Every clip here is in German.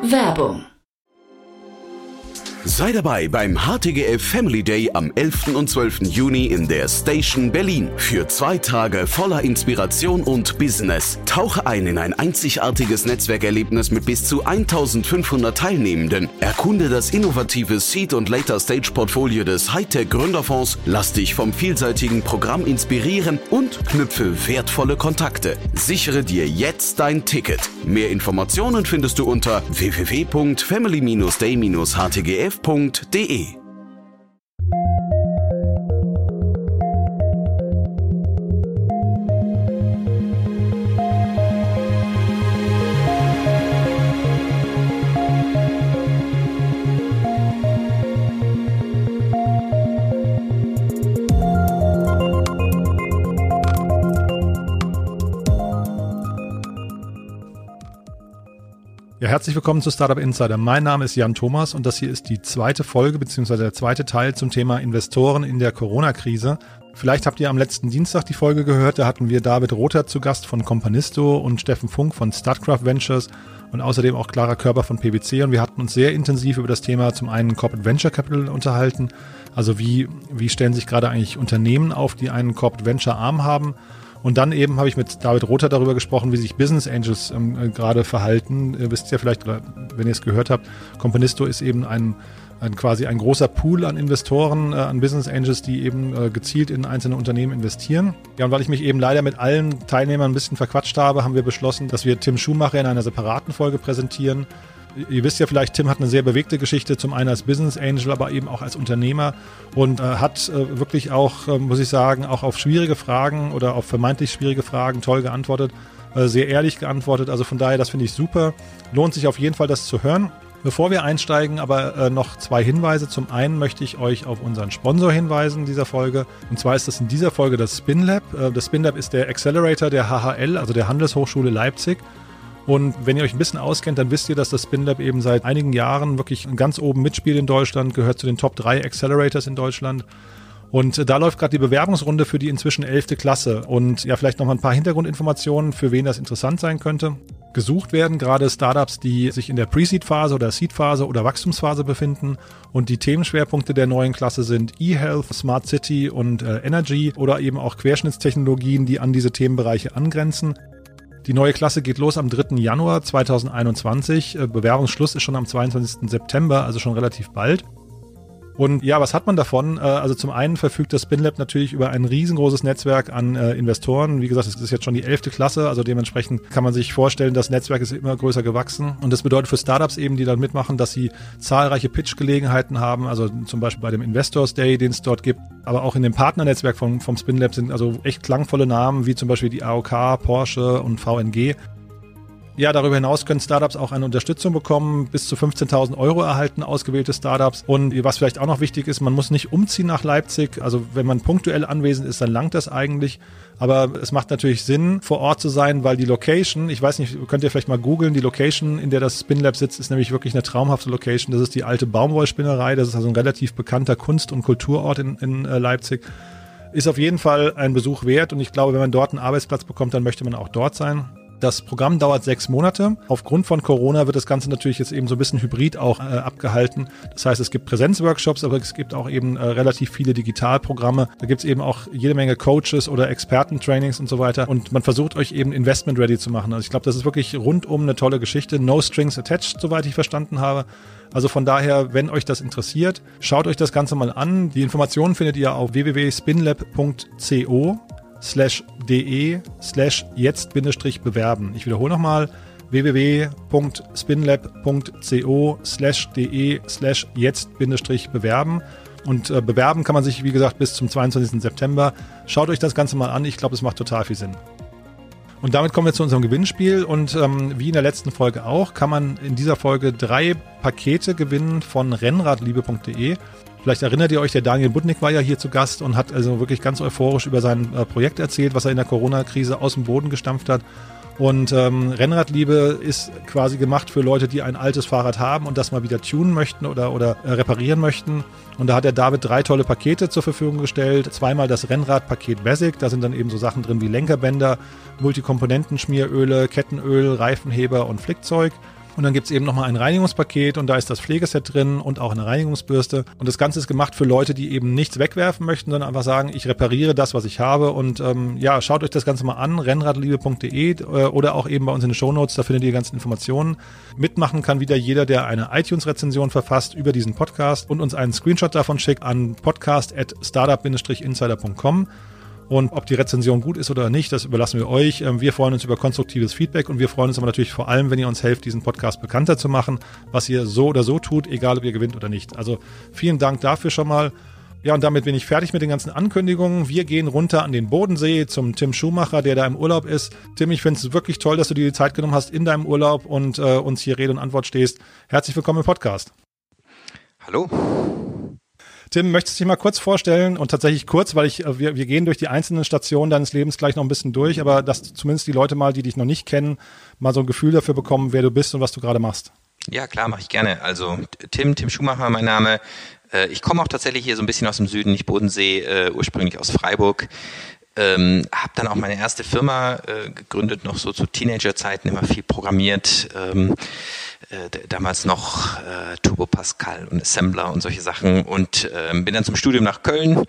Werbung. Sei dabei beim HTGF Family Day am 11. und 12. Juni in der Station Berlin. Für 2 Tage voller Inspiration und Business. Tauche ein in ein einzigartiges Netzwerkerlebnis mit bis zu 1500 Teilnehmenden. Erkunde das innovative Seed- und Later-Stage-Portfolio des Hightech-Gründerfonds. Lass dich vom vielseitigen Programm inspirieren und knüpfe wertvolle Kontakte. Sichere dir jetzt dein Ticket. Mehr Informationen findest du unter www.family-day-htgf.de. Ja, herzlich willkommen zu Startup Insider. Mein Name ist Jan Thomas und das hier ist die zweite Folge bzw. der zweite Teil zum Thema Investoren in der Corona-Krise. Vielleicht habt ihr am letzten Dienstag die Folge gehört, da hatten wir David Rother zu Gast von Companisto und Steffen Funk von Statkraft Ventures und außerdem auch Clara Körber von PwC und wir hatten uns sehr intensiv über das Thema zum einen Corporate Venture Capital unterhalten, also wie stellen sich gerade eigentlich Unternehmen auf, die einen Corporate Venture Arm haben. Und dann eben habe ich mit David Rother darüber gesprochen, wie sich Business Angels gerade verhalten. Ihr wisst ja vielleicht, oder wenn ihr es gehört habt, Companisto ist eben quasi ein großer Pool an Investoren, an Business Angels, die eben gezielt in einzelne Unternehmen investieren. Ja, und weil ich mich eben leider mit allen Teilnehmern ein bisschen verquatscht habe, haben wir beschlossen, dass wir Tim Schumacher in einer separaten Folge präsentieren. Ihr wisst ja vielleicht, Tim hat eine sehr bewegte Geschichte, zum einen als Business Angel, aber eben auch als Unternehmer und hat wirklich auch, muss ich sagen, auch auf schwierige Fragen oder auf vermeintlich schwierige Fragen toll geantwortet, sehr ehrlich geantwortet. Also von daher, das finde ich super. Lohnt sich auf jeden Fall, das zu hören. Bevor wir einsteigen, aber noch 2 Hinweise. Zum einen möchte ich euch auf unseren Sponsor hinweisen dieser Folge. Und zwar ist das in dieser Folge das SpinLab. Das SpinLab ist der Accelerator der HHL, also der Handelshochschule Leipzig. Und wenn ihr euch ein bisschen auskennt, dann wisst ihr, dass das SpinLab eben seit einigen Jahren wirklich ganz oben mitspielt in Deutschland, gehört zu den Top 3 Accelerators in Deutschland. Und da läuft gerade die Bewerbungsrunde für die inzwischen 11. Klasse. Und ja, vielleicht nochmal ein paar Hintergrundinformationen, für wen das interessant sein könnte. Gesucht werden gerade Startups, die sich in der Pre-Seed-Phase oder Seed-Phase oder Wachstumsphase befinden. Und die Themenschwerpunkte der neuen Klasse sind E-Health, Smart City und Energy oder eben auch Querschnittstechnologien, die an diese Themenbereiche angrenzen. Die neue Klasse geht los am 3. Januar 2021. Bewerbungsschluss ist schon am 22. September, also schon relativ bald. Und ja, was hat man davon? Also zum einen verfügt das SpinLab natürlich über ein riesengroßes Netzwerk an Investoren. Wie gesagt, es ist jetzt schon die 11. Klasse, also dementsprechend kann man sich vorstellen, das Netzwerk ist immer größer gewachsen. Und das bedeutet für Startups eben, die dann mitmachen, dass sie zahlreiche Pitch-Gelegenheiten haben, also zum Beispiel bei dem Investors Day, den es dort gibt. Aber auch in dem Partnernetzwerk vom SpinLab sind also echt klangvolle Namen, wie zum Beispiel die AOK, Porsche und VNG. Ja, darüber hinaus können Startups auch eine Unterstützung bekommen, bis zu 15.000 € erhalten, ausgewählte Startups. Und was vielleicht auch noch wichtig ist, man muss nicht umziehen nach Leipzig. Also wenn man punktuell anwesend ist, dann langt das eigentlich. Aber es macht natürlich Sinn, vor Ort zu sein, weil die Location, ich weiß nicht, könnt ihr vielleicht mal googeln, die Location, in der das SpinLab sitzt, ist nämlich wirklich eine traumhafte Location. Das ist die alte Baumwollspinnerei, das ist also ein relativ bekannter Kunst- und Kulturort in Leipzig. Ist auf jeden Fall ein Besuch wert und ich glaube, wenn man dort einen Arbeitsplatz bekommt, dann möchte man auch dort sein. Das Programm dauert 6 Monate. Aufgrund von Corona wird das Ganze natürlich jetzt eben so ein bisschen hybrid auch abgehalten. Das heißt, es gibt Präsenzworkshops, aber es gibt auch eben relativ viele Digitalprogramme. Da gibt es eben auch jede Menge Coaches oder Expertentrainings und so weiter. Und man versucht euch eben investment-ready zu machen. Also ich glaube, das ist wirklich rundum eine tolle Geschichte. No strings attached, soweit ich verstanden habe. Also von daher, wenn euch das interessiert, schaut euch das Ganze mal an. Die Informationen findet ihr auf www.spinlab.co/de/jetzt-bewerben. Ich wiederhole nochmal www.spinlab.co/de/jetzt-bewerben. Und bewerben kann man sich, wie gesagt, bis zum 22. September. Schaut euch das Ganze mal an. Ich glaube, es macht total viel Sinn. Und damit kommen wir zu unserem Gewinnspiel und wie in der letzten Folge auch, kann man in dieser Folge 3 Pakete gewinnen von rennradliebe.de. Vielleicht erinnert ihr euch, der Daniel Budnik war ja hier zu Gast und hat also wirklich ganz euphorisch über sein Projekt erzählt, was er in der Corona-Krise aus dem Boden gestampft hat. Und Rennradliebe ist quasi gemacht für Leute, die ein altes Fahrrad haben und das mal wieder tunen möchten oder reparieren möchten. Und da hat der David 3 tolle Pakete zur Verfügung gestellt. Zweimal das Rennradpaket Basic, da sind dann eben so Sachen drin wie Lenkerbänder, Multikomponenten-Schmieröle, Kettenöl, Reifenheber und Flickzeug. Und dann gibt's eben nochmal ein Reinigungspaket und da ist das Pflegeset drin und auch eine Reinigungsbürste. Und das Ganze ist gemacht für Leute, die eben nichts wegwerfen möchten, sondern einfach sagen, ich repariere das, was ich habe. Und schaut euch das Ganze mal an, rennradliebe.de oder auch eben bei uns in den Shownotes, da findet ihr die ganzen Informationen. Mitmachen kann wieder jeder, der eine iTunes-Rezension verfasst über diesen Podcast und uns einen Screenshot davon schickt an podcast@startup-insider.com. Und ob die Rezension gut ist oder nicht, das überlassen wir euch. Wir freuen uns über konstruktives Feedback und wir freuen uns aber natürlich vor allem, wenn ihr uns helft, diesen Podcast bekannter zu machen, was ihr so oder so tut, egal ob ihr gewinnt oder nicht. Also vielen Dank dafür schon mal. Ja, und damit bin ich fertig mit den ganzen Ankündigungen. Wir gehen runter an den Bodensee zum Tim Schumacher, der da im Urlaub ist. Tim, ich finde es wirklich toll, dass du dir die Zeit genommen hast in deinem Urlaub und uns hier Rede und Antwort stehst. Herzlich willkommen im Podcast. Hallo. Tim, möchtest du dich mal kurz vorstellen und tatsächlich kurz, weil wir gehen durch die einzelnen Stationen deines Lebens gleich noch ein bisschen durch, aber dass zumindest die Leute mal, die dich noch nicht kennen, mal so ein Gefühl dafür bekommen, wer du bist und was du gerade machst. Ja, klar, mache ich gerne. Also Tim Schumacher, mein Name. Ich komme auch tatsächlich hier so ein bisschen aus dem Süden, nicht Bodensee, ursprünglich aus Freiburg. Habe dann auch meine erste Firma gegründet, noch so zu Teenagerzeiten, immer viel programmiert. Damals noch Turbo Pascal und Assembler und solche Sachen und bin dann zum Studium nach Köln,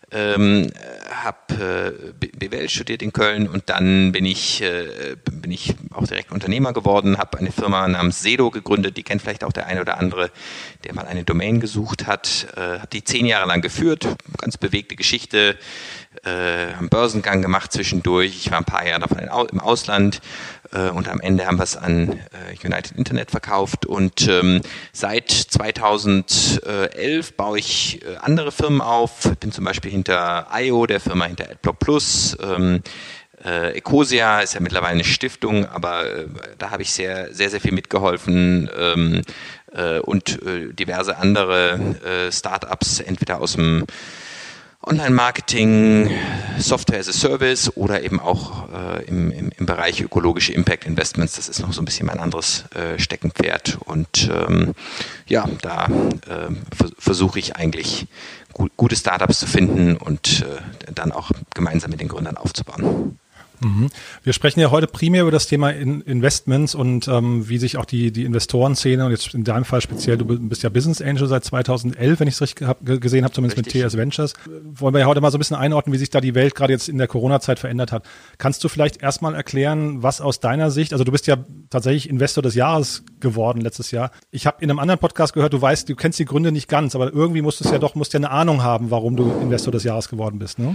habe BWL studiert in Köln und dann bin ich auch direkt Unternehmer geworden, habe eine Firma namens Sedo gegründet, die kennt vielleicht auch der eine oder andere, der mal eine Domain gesucht hat, habe die 10 Jahre lang geführt, ganz bewegte Geschichte, haben Börsengang gemacht zwischendurch, ich war ein paar Jahre davon im Ausland und am Ende haben wir es an United Internet verkauft und seit 2011 baue ich andere Firmen auf, ich bin zum Beispiel hinter IO, der Firma hinter AdBlock Plus, Ecosia ist ja mittlerweile eine Stiftung, aber da habe ich sehr, sehr, sehr viel mitgeholfen und diverse andere Startups, entweder aus dem Online-Marketing, Software as a Service oder eben auch im Bereich ökologische Impact Investments. Das ist noch so ein bisschen mein anderes Steckenpferd. Und da versuche ich eigentlich gute Startups zu finden und dann auch gemeinsam mit den Gründern aufzubauen. Wir sprechen ja heute primär über das Thema Investments und wie sich auch die Investorenszene und jetzt in deinem Fall speziell, du bist ja Business Angel seit 2011, wenn ich es richtig gesehen habe, zumindest richtig. Mit TS Ventures. Wollen wir ja heute mal so ein bisschen einordnen, wie sich da die Welt gerade jetzt in der Corona-Zeit verändert hat. Kannst du vielleicht erstmal erklären, was aus deiner Sicht, also du bist ja tatsächlich Investor des Jahres geworden letztes Jahr. Ich habe in einem anderen Podcast gehört, du kennst die Gründe nicht ganz, aber irgendwie musst ja eine Ahnung haben, warum du Investor des Jahres geworden bist, ne?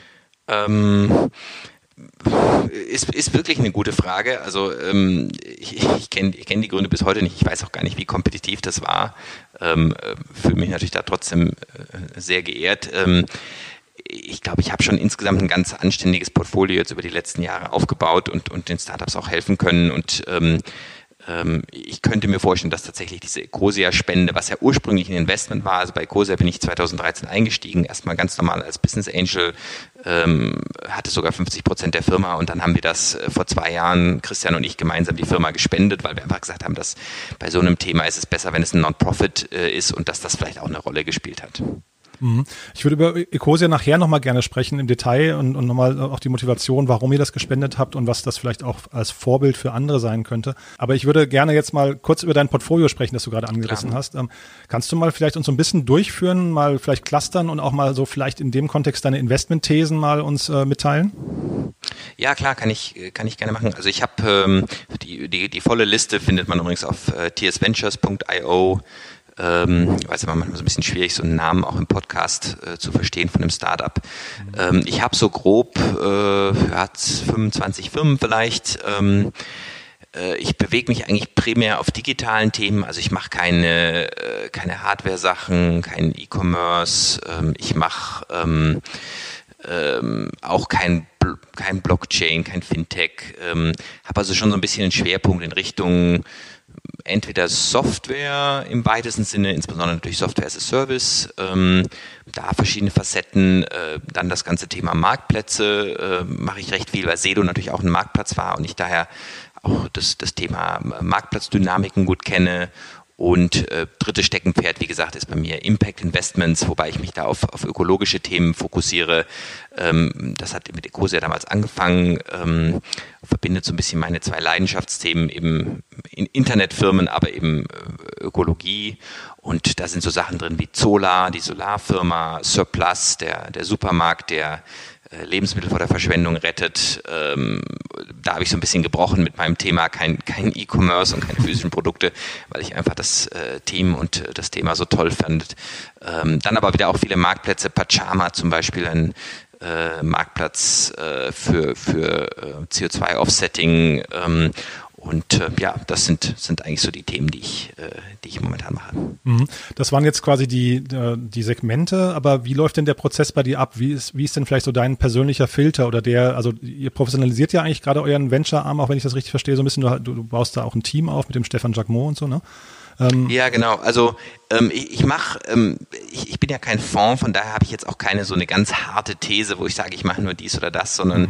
Ist wirklich eine gute Frage. Also ich kenn die Gründe bis heute nicht. Ich weiß auch gar nicht, wie kompetitiv das war. Fühle mich natürlich da trotzdem sehr geehrt. Ich glaube, ich habe schon insgesamt ein ganz anständiges Portfolio jetzt über die letzten Jahre aufgebaut und den Startups auch helfen können. Und ich könnte mir vorstellen, dass tatsächlich diese Ecosia-Spende, was ja ursprünglich ein Investment war, also bei Ecosia bin ich 2013 eingestiegen, erstmal ganz normal als Business Angel, hatte sogar 50% der Firma und dann haben wir das vor 2 Jahren, Christian und ich, gemeinsam die Firma gespendet, weil wir einfach gesagt haben, dass bei so einem Thema ist es besser, wenn es ein Non-Profit ist und dass das vielleicht auch eine Rolle gespielt hat. Ich würde über Ecosia nachher nochmal gerne sprechen im Detail und nochmal auch die Motivation, warum ihr das gespendet habt und was das vielleicht auch als Vorbild für andere sein könnte. Aber ich würde gerne jetzt mal kurz über dein Portfolio sprechen, das du gerade angerissen hast. Kannst du mal vielleicht uns so ein bisschen durchführen, mal vielleicht clustern und auch mal so vielleicht in dem Kontext deine Investmentthesen mal uns mitteilen? Ja, klar, kann ich gerne machen. Also ich habe die volle Liste findet man übrigens auf tsventures.io. Weiß aber manchmal so ein bisschen schwierig, so einen Namen auch im Podcast zu verstehen von einem Startup. Ich habe so grob 25 Firmen vielleicht. Ich bewege mich eigentlich primär auf digitalen Themen. Also ich mache keine Hardware-Sachen, keinen E-Commerce. Ich mache auch kein Blockchain, kein Fintech. Habe also schon so ein bisschen einen Schwerpunkt in Richtung entweder Software im weitesten Sinne, insbesondere natürlich Software as a Service, da verschiedene Facetten, dann das ganze Thema Marktplätze mache ich recht viel, weil Sedo natürlich auch ein Marktplatz war und ich daher auch das Thema Marktplatzdynamiken gut kenne Und drittes Steckenpferd, wie gesagt, ist bei mir Impact Investments, wobei ich mich da auf ökologische Themen fokussiere. Das hat mit Ecosia damals angefangen, verbindet so ein bisschen meine zwei Leidenschaftsthemen, eben in Internetfirmen, aber eben Ökologie. Und da sind so Sachen drin wie Zola, die Solarfirma, Surplus, der Supermarkt, der Lebensmittel vor der Verschwendung rettet. Da habe ich so ein bisschen gebrochen mit meinem Thema, kein E-Commerce und keine physischen Produkte, weil ich einfach das Team und das Thema so toll fand. Dann aber wieder auch viele Marktplätze, Pachama zum Beispiel, ein Marktplatz für CO2-Offsetting. Und das sind eigentlich so die Themen, die ich momentan mache. Das waren jetzt quasi die Segmente, aber wie läuft denn der Prozess bei dir ab? Wie ist denn vielleicht so dein persönlicher Filter oder also ihr professionalisiert ja eigentlich gerade euren Venture-Arm, auch wenn ich das richtig verstehe, so ein bisschen, du baust da auch ein Team auf mit dem Stefan Jacquemot und so, ne? Ja, genau. Also ich bin ja kein Fonds, von daher habe ich jetzt auch keine so eine ganz harte These, wo ich sage, ich mache nur dies oder das, sondern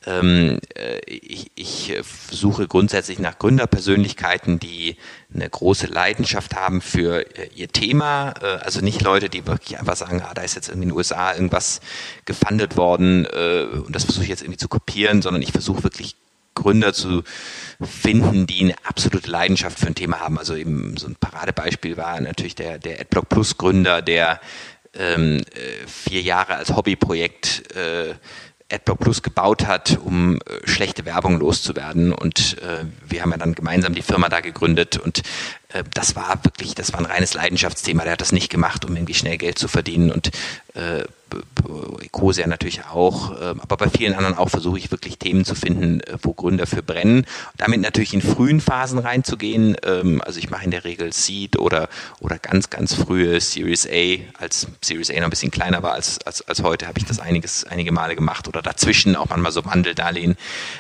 ich suche grundsätzlich nach Gründerpersönlichkeiten, die eine große Leidenschaft haben für ihr Thema. Also nicht Leute, die wirklich einfach sagen, da ist jetzt irgendwie in den USA irgendwas gefundet worden und das versuche ich jetzt irgendwie zu kopieren, sondern ich versuche wirklich Gründer zu finden, die eine absolute Leidenschaft für ein Thema haben. Also eben so ein Paradebeispiel war natürlich der AdBlock Plus Gründer, der 4 Jahre als Hobbyprojekt AdBlock Plus gebaut hat, um schlechte Werbung loszuwerden. Und wir haben ja dann gemeinsam die Firma da gegründet und das war ein reines Leidenschaftsthema. Der hat das nicht gemacht, um irgendwie schnell Geld zu verdienen und Ecosia natürlich auch, aber bei vielen anderen auch versuche ich wirklich Themen zu finden, wo Gründer für brennen. Damit natürlich in frühen Phasen reinzugehen. Also ich mache in der Regel Seed oder ganz, ganz frühe Series A. Als Series A noch ein bisschen kleiner war als heute, habe ich das einige Male gemacht oder dazwischen auch manchmal so Wandeldarlehen.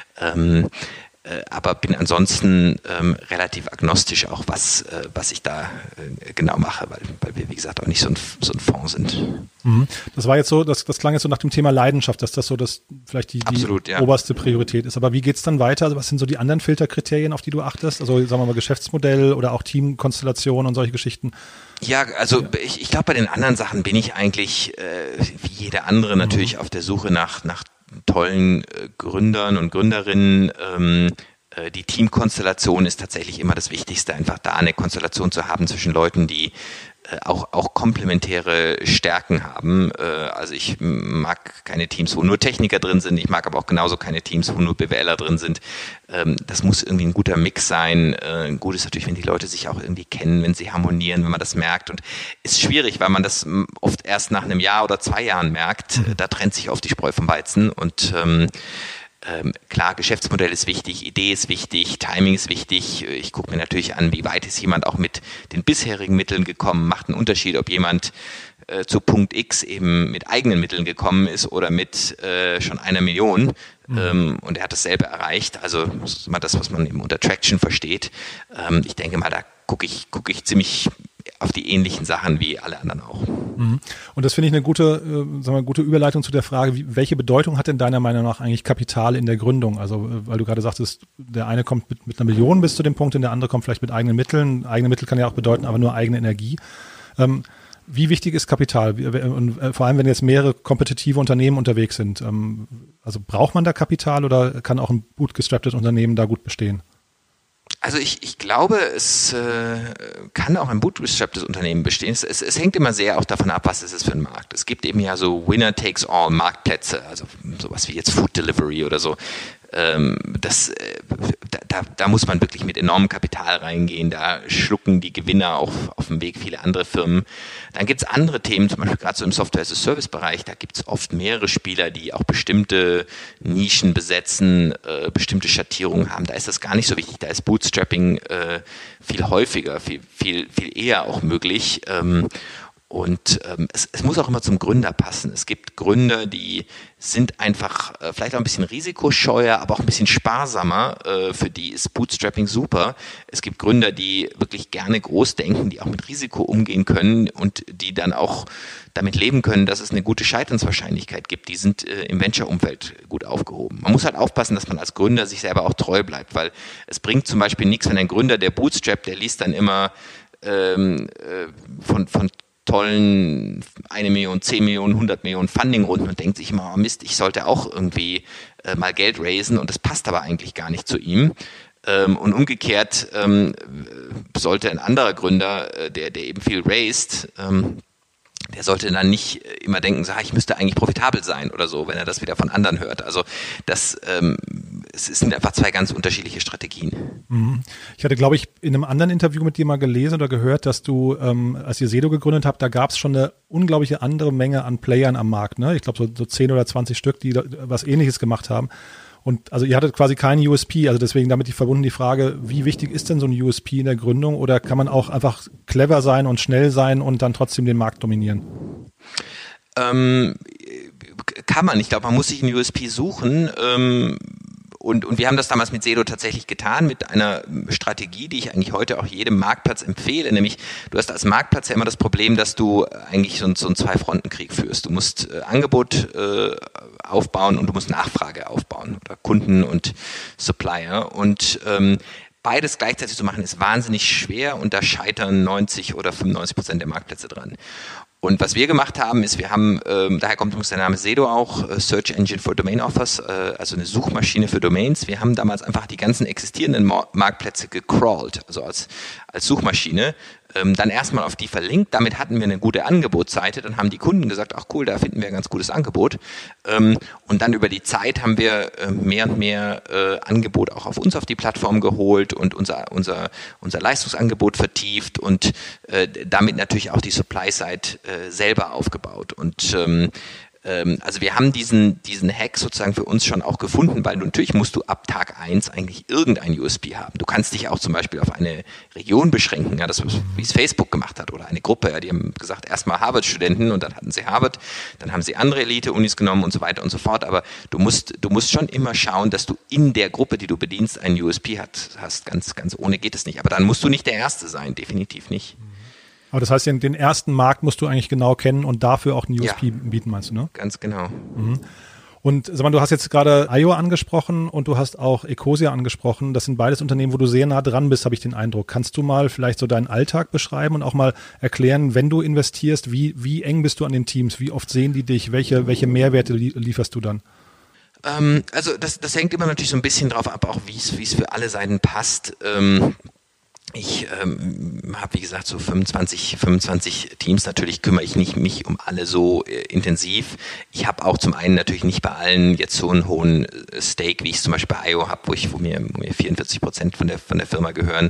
Aber bin ansonsten relativ agnostisch auch, was ich da genau mache, weil wir, wie gesagt, auch nicht so ein Fonds sind. Das war jetzt so, das klang jetzt so nach dem Thema Leidenschaft, dass das so vielleicht die oberste Priorität ist. Aber wie geht's dann weiter? Also was sind so die anderen Filterkriterien, auf die du achtest? Also sagen wir mal Geschäftsmodell oder auch Teamkonstellation und solche Geschichten? Ja, also ich glaube, bei den anderen Sachen bin ich eigentlich wie jeder andere natürlich auf der Suche nach tollen Gründern und Gründerinnen. Die Teamkonstellation ist tatsächlich immer das Wichtigste, einfach da eine Konstellation zu haben zwischen Leuten, die auch komplementäre Stärken haben. Also ich mag keine Teams, wo nur Techniker drin sind. Ich mag aber auch genauso keine Teams, wo nur BWLer drin sind. Das muss irgendwie ein guter Mix sein. Gut ist natürlich, wenn die Leute sich auch irgendwie kennen, wenn sie harmonieren, wenn man das merkt. Und ist schwierig, weil man das oft erst nach einem Jahr oder 2 Jahren merkt. Da trennt sich oft die Spreu vom Weizen. Und klar, Geschäftsmodell ist wichtig, Idee ist wichtig, Timing ist wichtig. Ich gucke mir natürlich an, wie weit ist jemand auch mit den bisherigen Mitteln gekommen. Macht einen Unterschied, ob jemand zu Punkt X eben mit eigenen Mitteln gekommen ist oder mit schon 1 Million und er hat dasselbe erreicht. Also das ist mal das, was man eben unter Traction versteht. Ich denke mal, da gucke ich ziemlich auf die ähnlichen Sachen wie alle anderen auch. Und das finde ich eine gute Überleitung zu der Frage, welche Bedeutung hat denn deiner Meinung nach eigentlich Kapital in der Gründung? Also, weil du gerade sagtest, der eine kommt mit 1 Million bis zu dem Punkt und der andere kommt vielleicht mit eigenen Mitteln. Eigene Mittel kann ja auch bedeuten, aber nur eigene Energie. Wie wichtig ist Kapital? Und vor allem, wenn jetzt mehrere kompetitive Unternehmen unterwegs sind. Also braucht man da Kapital oder kann auch ein bootgestrapptes Unternehmen da gut bestehen? Also ich glaube, es kann auch ein bootstrapptes Unternehmen bestehen. Es hängt immer sehr auch davon ab, was ist es für ein Markt. Es gibt eben ja so Winner-Takes-All-Marktplätze, also sowas wie jetzt Food Delivery oder so. Da muss man wirklich mit enormem Kapital reingehen. Da schlucken die Gewinner auch auf dem Weg viele andere Firmen. Dann gibt es andere Themen, zum Beispiel gerade so im Software-as-a-Service-Bereich. Da gibt es oft mehrere Spieler, die auch bestimmte Nischen besetzen, bestimmte Schattierungen haben. Da ist das gar nicht so wichtig. Da ist Bootstrapping viel häufiger, viel eher auch möglich. Und es muss auch immer zum Gründer passen. Es gibt Gründer, die sind einfach vielleicht auch ein bisschen risikoscheuer, aber auch ein bisschen sparsamer. Für die ist Bootstrapping super. Es gibt Gründer, die wirklich gerne groß denken, die auch mit Risiko umgehen können und die dann auch damit leben können, dass es eine gute Scheiternswahrscheinlichkeit gibt. Die sind im Venture-Umfeld gut aufgehoben. Man muss halt aufpassen, dass man als Gründer sich selber auch treu bleibt, weil es bringt zum Beispiel nichts, wenn ein Gründer, der bootstrappt, der liest dann immer von tollen 1 Million, 10 Millionen, 100 Millionen Funding-Runden und denkt sich immer, oh Mist, ich sollte auch irgendwie mal Geld raisen und das passt aber eigentlich gar nicht zu ihm. Und umgekehrt sollte ein anderer Gründer, der eben viel raised, der sollte dann nicht immer denken, ich müsste eigentlich profitabel sein oder so, wenn er das wieder von anderen hört. Also es sind einfach 2 ganz unterschiedliche Strategien. Ich hatte, glaube ich, in einem anderen Interview mit dir mal gelesen oder gehört, dass du, als ihr Sedo gegründet habt, da gab es schon eine unglaubliche andere Menge an Playern am Markt. Ne? Ich glaube so 10 oder 20 Stück, die was Ähnliches gemacht haben. Und also ihr hattet quasi keinen USP, also deswegen damit verbunden die Frage, wie wichtig ist denn so ein USP in der Gründung oder kann man auch einfach clever sein und schnell sein und dann trotzdem den Markt dominieren? Kann man. Ich glaube, man muss sich einen USP suchen. Und wir haben das damals mit Sedo tatsächlich getan, mit einer Strategie, die ich eigentlich heute auch jedem Marktplatz empfehle, nämlich du hast als Marktplatz ja immer das Problem, dass du eigentlich so einen 2-Fronten-Krieg führst. Du musst Angebot aufbauen und du musst Nachfrage aufbauen oder Kunden und Supplier und beides gleichzeitig zu machen ist wahnsinnig schwer und da scheitern 90 oder 95% der Marktplätze dran. Und was wir gemacht haben, ist, wir haben, daher kommt übrigens der Name Sedo auch, Search Engine for Domain Offers, also eine Suchmaschine für Domains. Wir haben damals einfach die ganzen existierenden Marktplätze gecrawlt, also als Suchmaschine, dann erstmal auf die verlinkt. Damit hatten wir eine gute Angebotsseite. Dann haben die Kunden gesagt, ach cool, da finden wir ein ganz gutes Angebot. Und dann über die Zeit haben wir mehr und mehr Angebot auch auf uns auf die Plattform geholt und unser Leistungsangebot vertieft und damit natürlich auch die Supply-Side selber aufgebaut. Und also wir haben diesen Hack sozusagen für uns schon auch gefunden, weil natürlich musst du ab Tag 1 eigentlich irgendein USP haben. Du kannst dich auch zum Beispiel auf eine Region beschränken, ja, das wie es Facebook gemacht hat oder eine Gruppe, ja, die haben gesagt, erstmal Harvard-Studenten und dann hatten sie Harvard, dann haben sie andere Elite-Unis genommen und so weiter und so fort, aber du musst schon immer schauen, dass du in der Gruppe, die du bedienst, einen USP hast. Ganz ohne geht es nicht, aber dann musst du nicht der Erste sein, definitiv nicht. Aber das heißt, den ersten Markt musst du eigentlich genau kennen und dafür auch einen USP bieten, meinst du, ne? Ganz genau. Und sag mal, du hast jetzt gerade IO angesprochen und du hast auch Ecosia angesprochen. Das sind beides Unternehmen, wo du sehr nah dran bist, habe ich den Eindruck. Kannst du mal vielleicht so deinen Alltag beschreiben und auch mal erklären, wenn du investierst, wie eng bist du an den Teams? Wie oft sehen die dich? Welche Mehrwerte lieferst du dann? Also das hängt immer natürlich so ein bisschen drauf ab, auch wie es für alle Seiten passt. Ich habe, wie gesagt, so 25 Teams. Natürlich kümmere ich nicht mich um alle so intensiv. Ich habe auch zum einen natürlich nicht bei allen jetzt so einen hohen Stake, wie ich es zum Beispiel bei IO habe, wo mir 44% von der Firma gehören.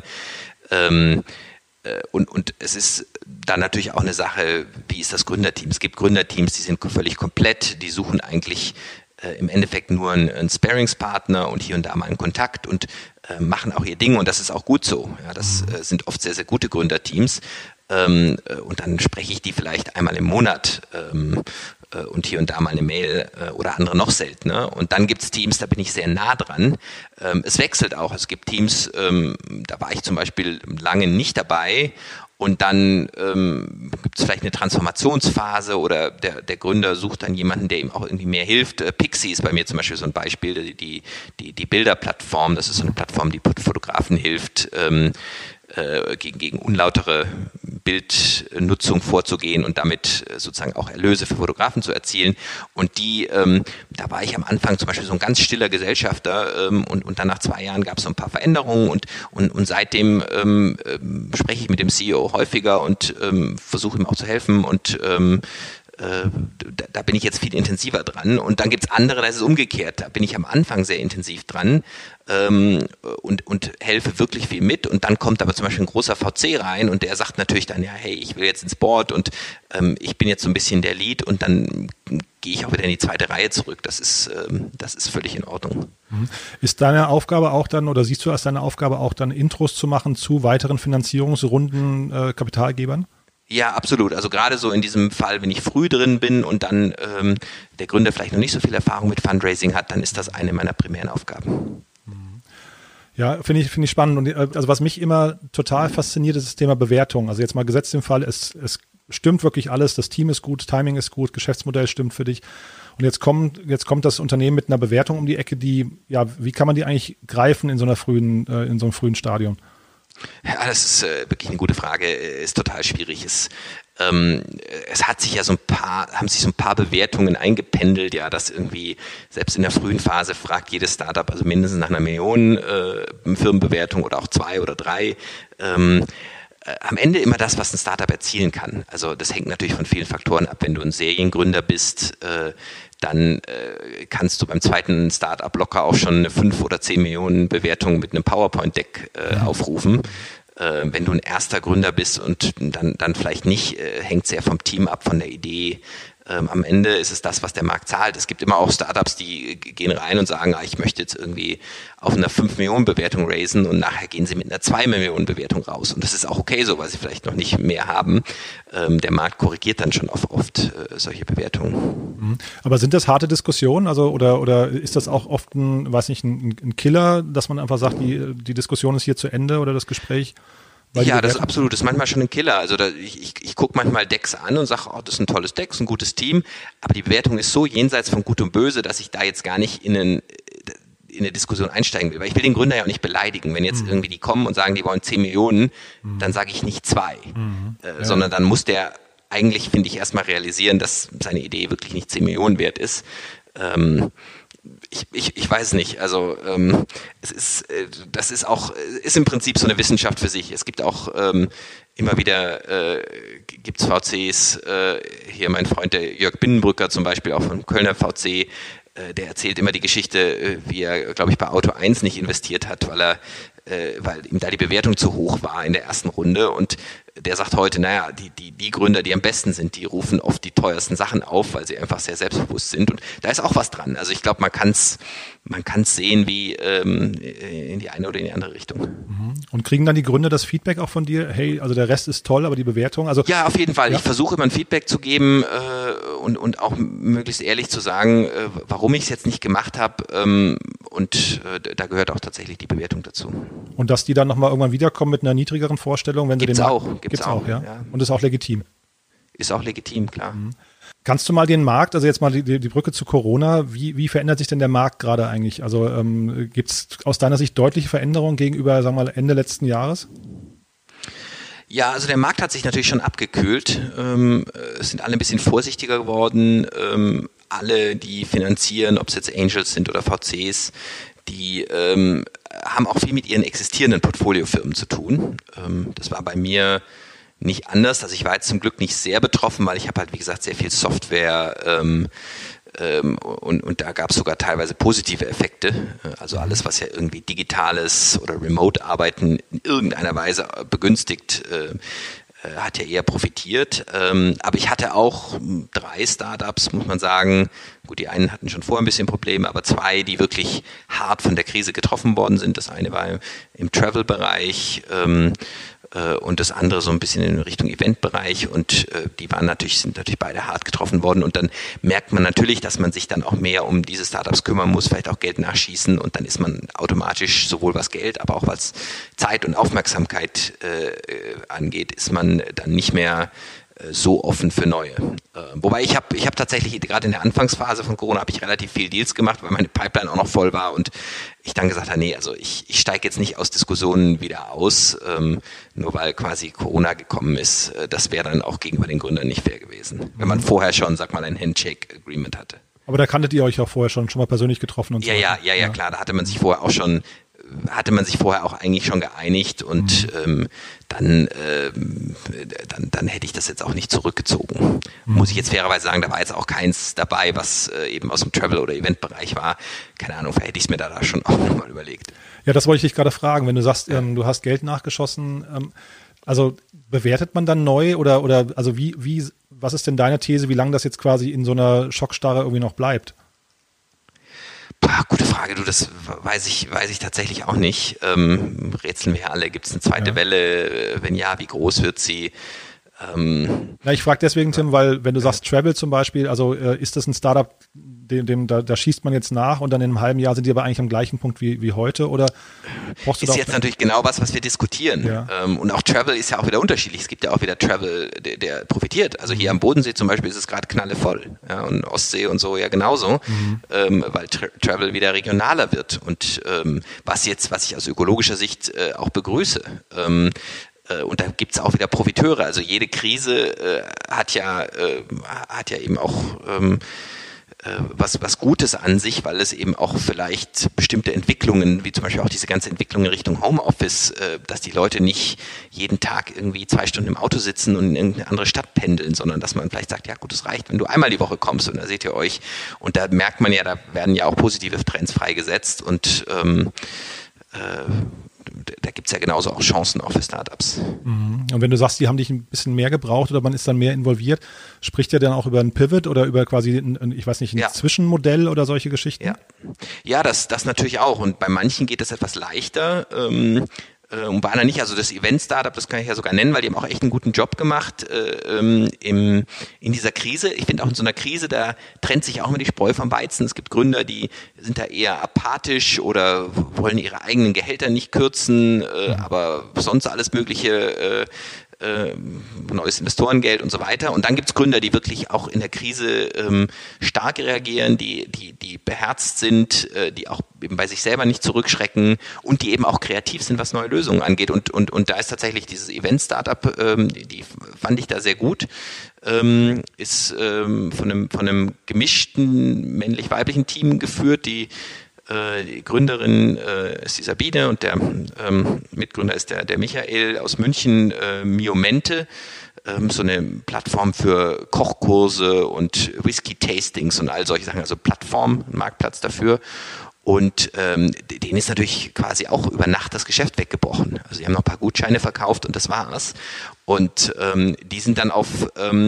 Und es ist dann natürlich auch eine Sache, wie ist das Gründerteam? Es gibt Gründerteams, die sind völlig komplett, die suchen eigentlich im Endeffekt nur einen Sparringspartner und hier und da mal einen Kontakt und machen auch ihr Ding und das ist auch gut so. Ja, das sind oft sehr, sehr gute Gründerteams und dann spreche ich die vielleicht einmal im Monat und hier und da mal eine Mail oder andere noch seltener. Und dann gibt es Teams, da bin ich sehr nah dran. Es wechselt auch. Es gibt Teams, da war ich zum Beispiel lange nicht dabei. Und dann gibt es vielleicht eine Transformationsphase oder der Gründer sucht dann jemanden, der ihm auch irgendwie mehr hilft. Pixie ist bei mir zum Beispiel so ein Beispiel, die Bilderplattform. Das ist so eine Plattform, die Fotografen hilft, gegen unlautere Bildnutzung vorzugehen und damit sozusagen auch Erlöse für Fotografen zu erzielen. Und da war ich am Anfang zum Beispiel so ein ganz stiller Gesellschafter und dann nach 2 Jahren gab es so ein paar Veränderungen und seitdem spreche ich mit dem CEO häufiger und versuche ihm auch zu helfen und da bin ich jetzt viel intensiver dran. Und dann gibt es andere, da ist es umgekehrt. Da bin ich am Anfang sehr intensiv dran und helfe wirklich viel mit. Und dann kommt aber zum Beispiel ein großer VC rein und der sagt natürlich dann, ja, hey, ich will jetzt ins Board und ich bin jetzt so ein bisschen der Lead und dann gehe ich auch wieder in die zweite Reihe zurück. Das ist völlig in Ordnung. Ist deine Aufgabe auch dann, oder siehst du als deine Aufgabe auch dann Intros zu machen zu weiteren Finanzierungsrunden Kapitalgebern? Ja, absolut. Also gerade so in diesem Fall, wenn ich früh drin bin und dann der Gründer vielleicht noch nicht so viel Erfahrung mit Fundraising hat, dann ist das eine meiner primären Aufgaben. Ja, finde ich spannend. Und also was mich immer total fasziniert, ist das Thema Bewertung. Also jetzt mal gesetzt im Fall, es stimmt wirklich alles, das Team ist gut, Timing ist gut, Geschäftsmodell stimmt für dich. Und jetzt kommt das Unternehmen mit einer Bewertung um die Ecke, wie kann man die eigentlich greifen in so einem frühen Stadium? Ja, das ist wirklich eine gute Frage, ist total schwierig. Es hat sich ja haben sich so ein paar Bewertungen eingependelt, ja, dass irgendwie selbst in der frühen Phase fragt jedes Startup also mindestens nach einer Million Firmenbewertung oder auch 2 oder 3. Am Ende immer das, was ein Startup erzielen kann. Also das hängt natürlich von vielen Faktoren ab. Wenn du ein Seriengründer bist, dann kannst du beim zweiten Startup locker auch schon eine 5 oder 10 Millionen Bewertung mit einem PowerPoint-Deck aufrufen. Wenn du ein erster Gründer bist und dann vielleicht nicht, hängt sehr vom Team ab, von der Idee. Am Ende ist es das, was der Markt zahlt. Es gibt immer auch Startups, die gehen rein und sagen, ich möchte jetzt irgendwie auf einer 5 Millionen Bewertung raisen und nachher gehen sie mit einer 2 Millionen Bewertung raus. Und das ist auch okay so, weil sie vielleicht noch nicht mehr haben. Der Markt korrigiert dann schon oft solche Bewertungen. Aber sind das harte Diskussionen? Also oder ist das auch oft ein Killer, dass man einfach sagt, die Diskussion ist hier zu Ende oder das Gespräch? Ja, das ist absolut. Das ist manchmal schon ein Killer. Also ich gucke manchmal Decks an und sage, das ist ein tolles Deck, ist ein gutes Team. Aber die Bewertung ist so jenseits von Gut und Böse, dass ich da jetzt gar nicht in eine Diskussion einsteigen will. Weil ich will den Gründer ja auch nicht beleidigen. Wenn jetzt irgendwie die kommen und sagen, die wollen 10 Millionen, dann sage ich nicht 2. Sondern dann muss der eigentlich, finde ich, erstmal realisieren, dass seine Idee wirklich nicht 10 Millionen wert ist. Ich weiß nicht, also das ist im Prinzip so eine Wissenschaft für sich. Es gibt auch immer wieder gibt's VCs, hier mein Freund der Jörg Binnenbrücker zum Beispiel, auch vom Kölner VC, der erzählt immer die Geschichte, wie er, glaube ich, bei Auto 1 nicht investiert hat, weil ihm da die Bewertung zu hoch war in der ersten Runde, und der sagt heute, die Gründer, die am besten sind, die rufen oft die teuersten Sachen auf, weil sie einfach sehr selbstbewusst sind, und da ist auch was dran. Also ich glaube, man kann's sehen wie in die eine oder in die andere Richtung. Und kriegen dann die Gründer das Feedback auch von dir? Hey, also der Rest ist toll, aber die Bewertung? Also ja, auf jeden Fall. Ja. Ich versuche immer ein Feedback zu geben und auch möglichst ehrlich zu sagen, warum ich es jetzt nicht gemacht habe, und da gehört auch tatsächlich die Bewertung dazu. Und dass die dann nochmal irgendwann wiederkommen mit einer niedrigeren Vorstellung, wenn Gibt's sie den auch. Gibt's auch, ja? Und ist auch legitim. Ist auch legitim, klar. Kannst du mal den Markt, also jetzt mal die Brücke zu Corona, wie verändert sich denn der Markt gerade eigentlich? Also gibt es aus deiner Sicht deutliche Veränderungen gegenüber, sagen wir mal, Ende letzten Jahres? Ja, also der Markt hat sich natürlich schon abgekühlt. Es sind alle ein bisschen vorsichtiger geworden. Alle, die finanzieren, ob es jetzt Angels sind oder VCs, die haben auch viel mit ihren existierenden Portfoliofirmen zu tun. Das war bei mir nicht anders. Also ich war jetzt zum Glück nicht sehr betroffen, weil ich habe halt, wie gesagt, sehr viel Software und da gab es sogar teilweise positive Effekte. Also alles, was ja irgendwie digitales oder Remote-Arbeiten in irgendeiner Weise begünstigt, hat ja eher profitiert. Aber ich hatte auch 3 Startups, muss man sagen. Gut, die einen hatten schon vorher ein bisschen Probleme, aber 2, die wirklich hart von der Krise getroffen worden sind. Das eine war im Travel-Bereich und das andere so ein bisschen in Richtung Eventbereich, und die sind natürlich beide hart getroffen worden, und dann merkt man natürlich, dass man sich dann auch mehr um diese Startups kümmern muss, vielleicht auch Geld nachschießen, und dann ist man automatisch, sowohl was Geld, aber auch was Zeit und Aufmerksamkeit angeht, ist man dann nicht mehr so offen für neue. Wobei ich habe tatsächlich, gerade in der Anfangsphase von Corona, habe ich relativ viel Deals gemacht, weil meine Pipeline auch noch voll war, und ich dann gesagt habe, nee, also ich steige jetzt nicht aus Diskussionen wieder aus, nur weil quasi Corona gekommen ist. Das wäre dann auch gegenüber den Gründern nicht fair gewesen, wenn man vorher schon, sag mal, ein Handshake-Agreement hatte. Aber da kanntet ihr euch auch vorher schon mal persönlich getroffen und so. Ja, klar, da hatte man sich vorher auch eigentlich schon geeinigt, und dann hätte ich das jetzt auch nicht zurückgezogen. Muss ich jetzt fairerweise sagen, da war jetzt auch keins dabei, was eben aus dem Travel- oder Eventbereich war. Keine Ahnung, vielleicht hätte ich es mir da schon auch nochmal überlegt. Ja, das wollte ich dich gerade fragen. Wenn du sagst, du hast Geld nachgeschossen, also bewertet man dann neu oder also was ist denn deine These, wie lange das jetzt quasi in so einer Schockstarre irgendwie noch bleibt? Gute Frage, das weiß ich tatsächlich auch nicht. Rätseln wir alle, gibt es eine zweite Welle? Wenn ja, wie groß wird sie? Ich frage deswegen, Tim, weil wenn du sagst Travel zum Beispiel, also ist das ein Startup, da schießt man jetzt nach und dann in einem halben Jahr sind die aber eigentlich am gleichen Punkt wie heute, oder brauchst du ist jetzt natürlich genau was wir diskutieren. Ja. Und auch Travel ist ja auch wieder unterschiedlich. Es gibt ja auch wieder Travel, der profitiert. Also hier am Bodensee zum Beispiel ist es gerade knallevoll. Ja, und Ostsee und so ja genauso, weil Travel wieder regionaler wird. Und was ich aus ökologischer Sicht auch begrüße. Und da gibt's auch wieder Profiteure. Also jede Krise hat ja eben auch was Gutes an sich, weil es eben auch vielleicht bestimmte Entwicklungen, wie zum Beispiel auch diese ganze Entwicklung in Richtung Homeoffice, dass die Leute nicht jeden Tag irgendwie 2 Stunden im Auto sitzen und in irgendeine andere Stadt pendeln, sondern dass man vielleicht sagt, ja gut, es reicht, wenn du einmal die Woche kommst und da seht ihr euch. Und da merkt man ja, da werden ja auch positive Trends freigesetzt und da gibt es ja genauso auch Chancen auch für Startups. Und wenn du sagst, die haben dich ein bisschen mehr gebraucht oder man ist dann mehr involviert, spricht ihr dann auch über ein Pivot oder über quasi ein Zwischenmodell oder solche Geschichten? Ja, das natürlich auch. Und bei manchen geht es etwas leichter. Und bei anderen nicht, also das Event-Startup, das kann ich ja sogar nennen, weil die haben auch echt einen guten Job gemacht in dieser Krise. Ich finde auch in so einer Krise, da trennt sich auch immer die Spreu vom Weizen. Es gibt Gründer, die sind da eher apathisch oder wollen ihre eigenen Gehälter nicht kürzen, aber sonst alles Mögliche, neues Investorengeld und so weiter. Und dann gibt's Gründer, die wirklich auch in der Krise stark reagieren, die beherzt sind, die auch eben bei sich selber nicht zurückschrecken und die eben auch kreativ sind, was neue Lösungen angeht. Und da ist tatsächlich dieses Event-Startup, die fand ich da sehr gut. Ist von einem gemischten männlich-weiblichen Team geführt, die Gründerin ist die Sabine und der Mitgründer ist der Michael aus München, Miomente, so eine Plattform für Kochkurse und Whisky-Tastings und all solche Sachen, also Plattform, ein Marktplatz dafür. Und denen ist natürlich quasi auch über Nacht das Geschäft weggebrochen. Also die haben noch ein paar Gutscheine verkauft und das war's. Und die sind dann auf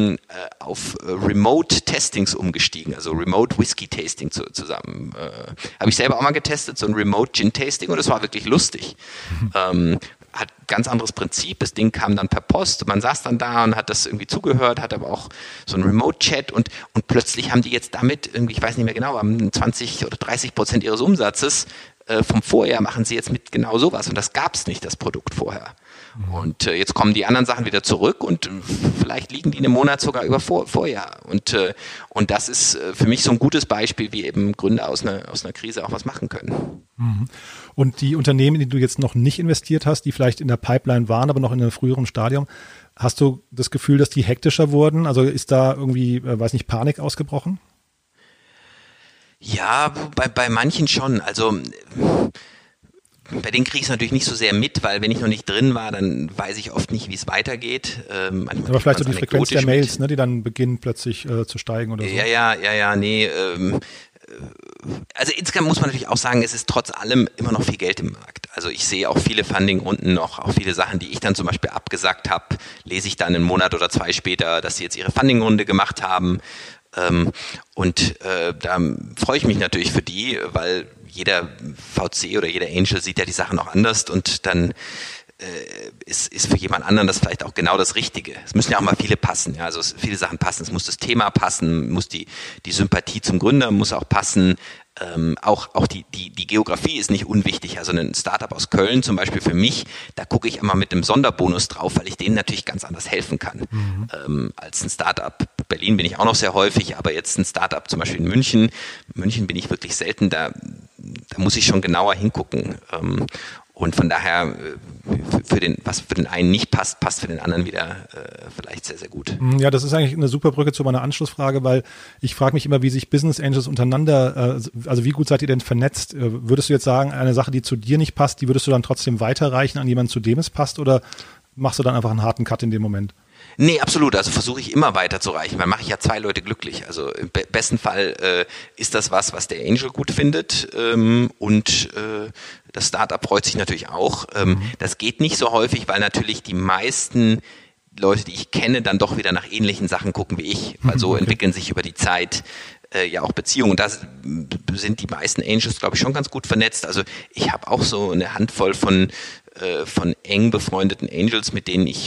Remote-Tastings umgestiegen, also Remote-Whisky-Tasting zusammen. Habe ich selber auch mal getestet, so ein Remote-Gin-Tasting und das war wirklich lustig. Hat ganz anderes Prinzip. Das Ding kam dann per Post. Man saß dann da und hat das irgendwie zugehört, hat aber auch so einen Remote-Chat und plötzlich haben die jetzt damit irgendwie, ich weiß nicht mehr genau, haben 20 oder 30% ihres Umsatzes vom Vorjahr machen sie jetzt mit genau sowas und das gab's nicht, das Produkt vorher. Und jetzt kommen die anderen Sachen wieder zurück und vielleicht liegen die in einem Monat sogar über Vorjahr. Und das ist für mich so ein gutes Beispiel, wie eben Gründer aus einer Krise auch was machen können. Und die Unternehmen, die du jetzt noch nicht investiert hast, die vielleicht in der Pipeline waren, aber noch in einem früheren Stadium, hast du das Gefühl, dass die hektischer wurden? Also ist da irgendwie, Panik ausgebrochen? Ja, bei manchen schon. Also bei denen kriege ich es natürlich nicht so sehr mit, weil wenn ich noch nicht drin war, dann weiß ich oft nicht, wie es weitergeht. Aber vielleicht so die Frequenz der Mails, ne, die dann beginnen plötzlich zu steigen oder so. Nee. Also insgesamt muss man natürlich auch sagen, es ist trotz allem immer noch viel Geld im Markt. Also ich sehe auch viele Fundingrunden noch, auch viele Sachen, die ich dann zum Beispiel abgesagt habe, lese ich dann einen Monat oder 2 später, dass sie jetzt ihre Fundingrunde gemacht haben. Da freue ich mich natürlich für die, weil jeder VC oder jeder Angel sieht ja die Sachen auch anders und dann ist für jemand anderen das vielleicht auch genau das Richtige. Es müssen ja auch mal viele passen, ja, also viele Sachen passen. Es muss das Thema passen, muss die Sympathie zum Gründer muss auch passen. Auch die Geografie ist nicht unwichtig. Also ein Startup aus Köln zum Beispiel für mich, da gucke ich immer mit einem Sonderbonus drauf, weil ich denen natürlich ganz anders helfen kann. Als ein Startup. Berlin bin ich auch noch sehr häufig, aber jetzt ein Startup zum Beispiel in München. München bin ich wirklich selten, da muss ich schon genauer hingucken. Und von daher, was für den einen nicht passt, passt für den anderen wieder vielleicht sehr, sehr gut. Ja, das ist eigentlich eine super Brücke zu meiner Anschlussfrage, weil ich frage mich immer, wie sich Business Angels untereinander, also wie gut seid ihr denn vernetzt? Würdest du jetzt sagen, eine Sache, die zu dir nicht passt, die würdest du dann trotzdem weiterreichen an jemanden, zu dem es passt, oder machst du dann einfach einen harten Cut in dem Moment? Nee, absolut. Also versuche ich immer weiterzureichen, weil mache ich ja 2 Leute glücklich. Also im besten Fall ist das was der Angel gut findet und das Startup freut sich natürlich auch. Das geht nicht so häufig, weil natürlich die meisten Leute, die ich kenne, dann doch wieder nach ähnlichen Sachen gucken wie ich, weil so entwickeln sich über die Zeit ja auch Beziehungen. Und da sind die meisten Angels, glaube ich, schon ganz gut vernetzt. Also ich habe auch so eine Handvoll von eng befreundeten Angels, mit denen ich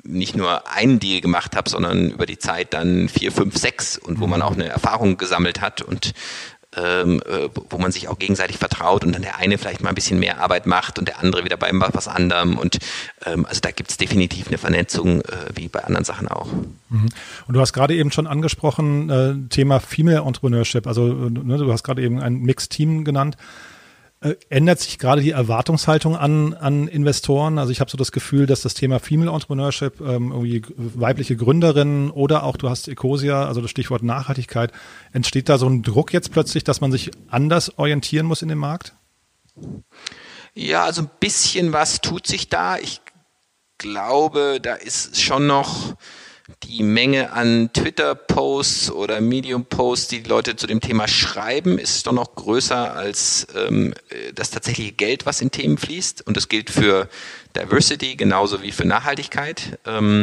nicht nur einen Deal gemacht habe, sondern über die Zeit dann 4, 5, 6 und wo man auch eine Erfahrung gesammelt hat und wo man sich auch gegenseitig vertraut und dann der eine vielleicht mal ein bisschen mehr Arbeit macht und der andere wieder bei was anderem und also da gibt es definitiv eine Vernetzung, wie bei anderen Sachen auch. Und du hast gerade eben schon angesprochen, Thema Female Entrepreneurship, also du hast gerade eben ein Mixed Team genannt. Ändert sich gerade die Erwartungshaltung an Investoren? Also ich habe so das Gefühl, dass das Thema Female Entrepreneurship, irgendwie weibliche Gründerinnen oder auch du hast Ecosia, also das Stichwort Nachhaltigkeit, entsteht da so ein Druck jetzt plötzlich, dass man sich anders orientieren muss in dem Markt? Ja, also ein bisschen was tut sich da. Ich glaube, da ist schon noch die Menge an Twitter-Posts oder Medium-Posts, die Leute zu dem Thema schreiben, ist doch noch größer als das tatsächliche Geld, was in Themen fließt. Und das gilt für Diversity genauso wie für Nachhaltigkeit.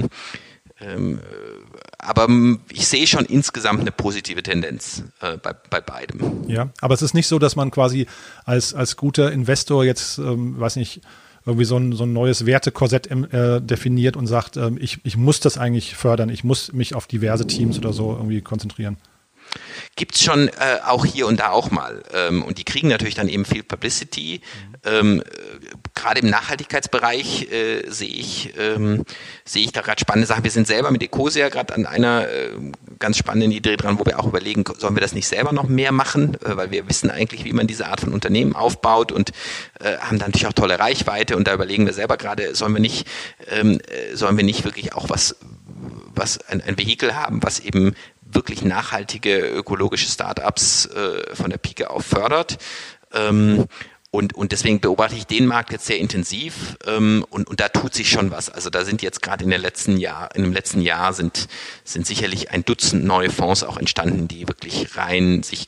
Aber ich sehe schon insgesamt eine positive Tendenz bei beidem. Ja, aber es ist nicht so, dass man quasi als guter Investor jetzt, weiß nicht, irgendwie so ein neues Wertekorsett definiert und sagt, ich muss das eigentlich fördern, ich muss mich auf diverse Teams oder so irgendwie konzentrieren. Gibt's schon auch hier und da auch mal. Und die kriegen natürlich dann eben viel Publicity. Gerade im Nachhaltigkeitsbereich sehe ich da gerade spannende Sachen. Wir sind selber mit Ecosia gerade an einer ganz spannenden Idee dran, wo wir auch überlegen, sollen wir das nicht selber noch mehr machen, weil wir wissen eigentlich, wie man diese Art von Unternehmen aufbaut und haben da natürlich auch tolle Reichweite und da überlegen wir selber gerade, sollen wir nicht wirklich auch was ein Vehikel haben, was eben wirklich nachhaltige ökologische Startups von der Pike auf fördert. Und deswegen beobachte ich den Markt jetzt sehr intensiv und da tut sich schon was. Also da sind jetzt gerade in dem letzten Jahr sind sicherlich ein Dutzend neue Fonds auch entstanden, die wirklich rein sich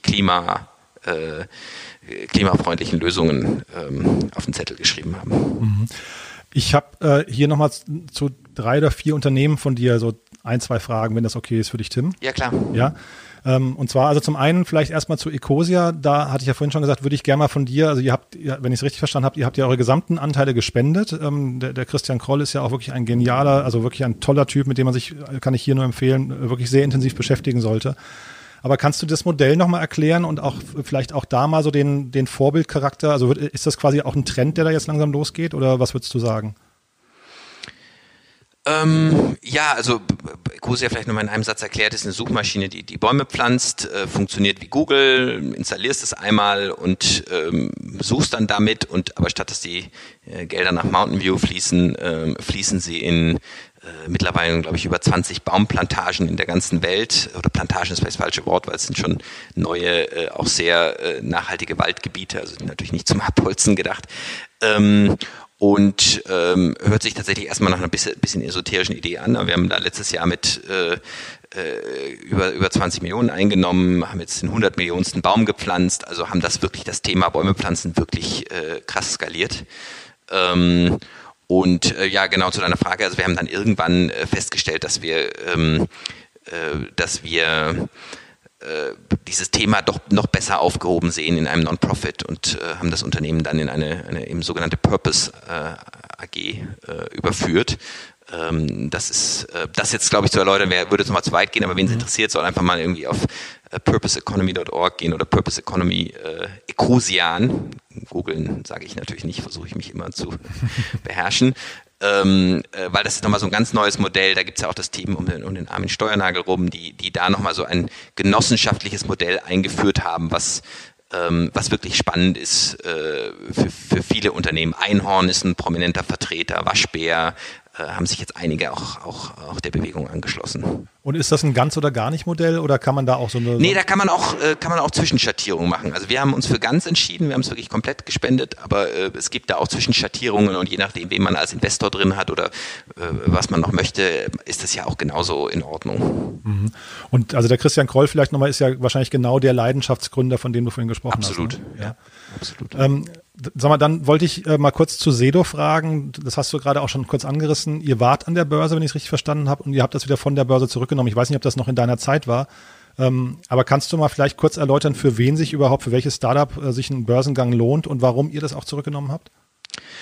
klimafreundlichen Lösungen auf den Zettel geschrieben haben. Ich habe hier nochmal zu 3 oder 4 Unternehmen von dir so 1, 2 Fragen, wenn das okay ist für dich, Tim. Ja, klar. Ja. Und zwar, also zum einen vielleicht erstmal zu Ecosia, da hatte ich ja vorhin schon gesagt, würde ich gerne mal von dir, also ihr habt, wenn ich es richtig verstanden habe, ihr habt ja eure gesamten Anteile gespendet. Der Christian Kroll ist ja auch wirklich ein genialer, also wirklich ein toller Typ, mit dem man sich, kann ich hier nur empfehlen, wirklich sehr intensiv beschäftigen sollte. Aber kannst du das Modell nochmal erklären und auch vielleicht auch da mal so den Vorbildcharakter, also ist das quasi auch ein Trend, der da jetzt langsam losgeht oder was würdest du sagen? Ja, also Ecosia vielleicht nochmal in einem Satz erklärt, ist eine Suchmaschine, die Bäume pflanzt, funktioniert wie Google, installierst es einmal und suchst dann damit aber statt dass die Gelder nach Mountain View fließen sie in mittlerweile, glaube ich, über 20 Baumplantagen in der ganzen Welt. Oder Plantagen ist vielleicht das falsche Wort, weil es sind schon neue, auch sehr nachhaltige Waldgebiete, also natürlich nicht zum Abholzen gedacht. Und hört sich tatsächlich erstmal nach einer bisschen esoterischen Idee an. Aber wir haben da letztes Jahr mit über 20 Millionen eingenommen, haben jetzt den 100 Millionensten Baum gepflanzt, also haben das Thema Bäume pflanzen wirklich krass skaliert. Ja, genau zu deiner Frage, also wir haben dann irgendwann festgestellt, dass wir dieses Thema doch noch besser aufgehoben sehen in einem Non-Profit und haben das Unternehmen dann in eine eben sogenannte Purpose AG überführt. Das jetzt, glaube ich, zu erläutern, würde jetzt nochmal zu weit gehen, aber wen es interessiert, soll einfach mal irgendwie auf purposeeconomy.org gehen oder Purpose Economy Ecosian. Googeln sage ich natürlich nicht, versuche ich mich immer zu beherrschen. Weil das ist nochmal so ein ganz neues Modell, da gibt es ja auch das Team um den Armin Steuernagel rum, die da nochmal so ein genossenschaftliches Modell eingeführt haben, was wirklich spannend ist für viele Unternehmen. Einhorn ist ein prominenter Vertreter, Waschbär, haben sich jetzt einige auch der Bewegung angeschlossen. Und ist das ein ganz oder gar nicht Modell oder kann man da auch so eine... Nee, da kann man auch Zwischenschattierungen machen. Also wir haben uns für ganz entschieden, wir haben es wirklich komplett gespendet, aber es gibt da auch Zwischenschattierungen und je nachdem, wen man als Investor drin hat oder was man noch möchte, ist das ja auch genauso in Ordnung. Mhm. Und also der Christian Kroll vielleicht nochmal ist ja wahrscheinlich genau der Leidenschaftsgründer, von dem du vorhin gesprochen Absolut, hast. Absolut, ne? ja. Absolut. Sag mal, dann wollte ich mal kurz zu Sedo fragen. Das hast du gerade auch schon kurz angerissen. Ihr wart an der Börse, wenn ich es richtig verstanden habe, und ihr habt das wieder von der Börse zurückgenommen. Ich weiß nicht, ob das noch in deiner Zeit war. Aber kannst du mal vielleicht kurz erläutern, für welches Startup sich ein Börsengang lohnt und warum ihr das auch zurückgenommen habt?